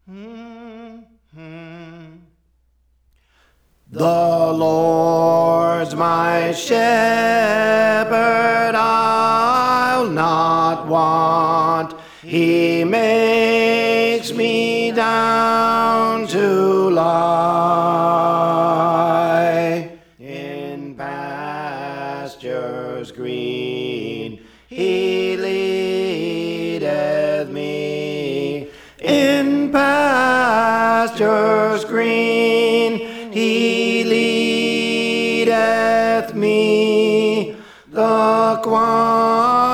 The Lord's my shepherd, I'll not want. He makes me down to lie in pastures green. He leadeth me in pastures green. He leadeth me the quiet